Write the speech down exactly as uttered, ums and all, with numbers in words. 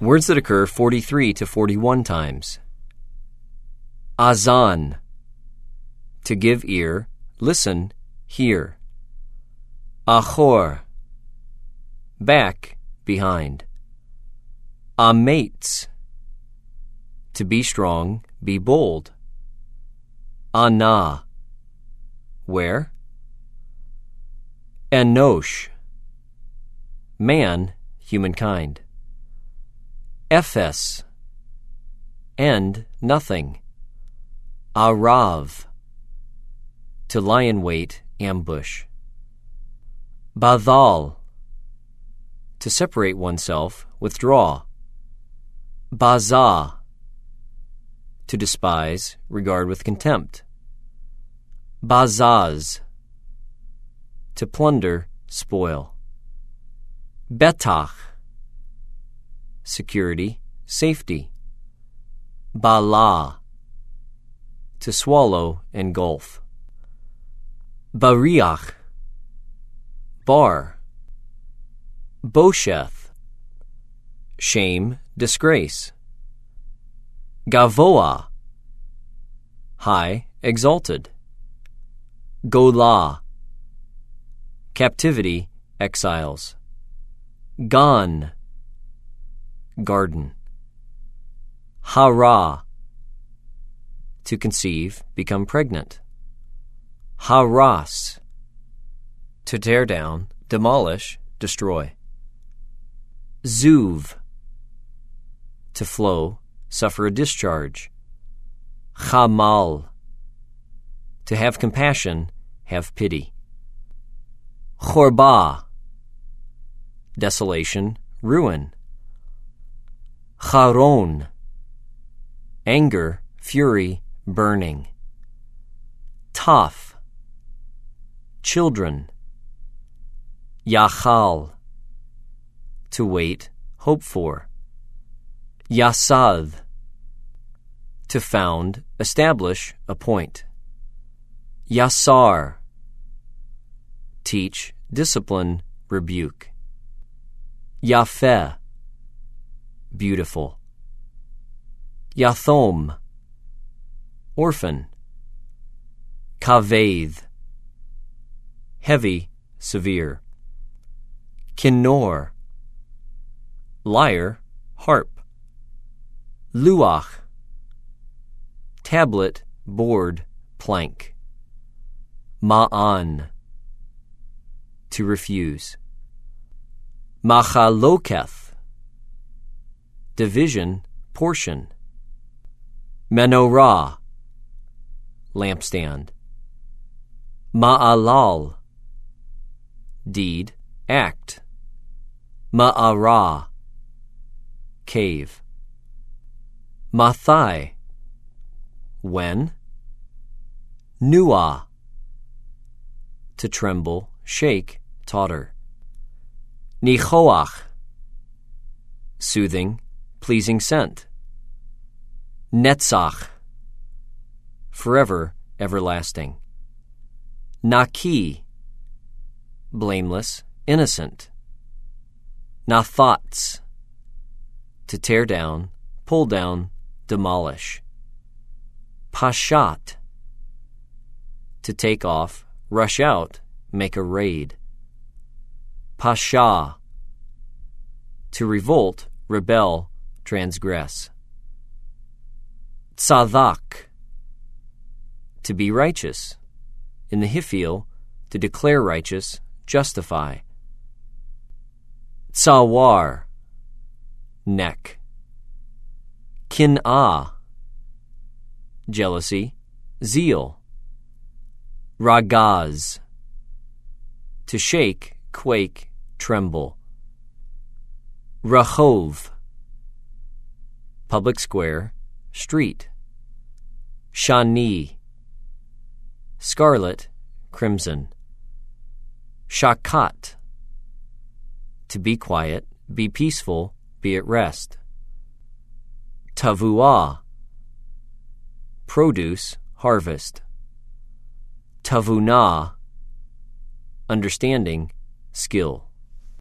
Words that occur forty-three to forty-one times. Azan, to give ear, listen, hear. Achor, back, behind. Amates, to be strong, be bold. Ana, where? Enosh, man, humankind. Ephes, end, nothing. Arav, to lie in wait, ambush. Badal, to separate oneself, withdraw. Baza, to despise, regard with contempt. Bazaz, to plunder, spoil. Betach, security, safety. Bala, to swallow, engulf. Bariach, bar. Bosheth, shame, disgrace. Gavoa, high, exalted. Golah, captivity, exiles. Gan, garden. Hara, to conceive, become pregnant. Haras, to tear down, demolish, destroy. Zuv, to flow, suffer a discharge. Chamal, to have compassion, have pity. Chorba, desolation, ruin. Charon, anger, fury, burning. Taf, children. Yachal, to wait, hope for. Yasad, to found, establish, appoint. Yasar, teach, discipline, rebuke. Yafeh, beautiful. Yathom, orphan. Kaved, heavy, severe. Kinnor, lyre, harp. Luach, tablet, board, plank. Ma'an, to refuse. Machaloketh, division, portion. Menorah, lampstand. Ma'alal, deed, act. Ma'ara, cave. Mathai, when. Nuah, to tremble, shake, totter. Nichoach, soothing, pleasing scent. Netzach, forever, everlasting. Naki, blameless, innocent. Nathats, to tear down, pull down, demolish. Pashat, to take off, rush out, make a raid. Pasha, to revolt, rebel, transgress. Tzadak, to be righteous. In the Hiphil, to declare righteous, justify. Tsawar, neck. Kin'ah, jealousy, zeal. Ragaz, to shake, quake, tremble. Rachov, public square, street. Shani, scarlet, crimson. Shakat, to be quiet, be peaceful, be at rest. Tavuah, produce, harvest. Tavunah, understanding, skill.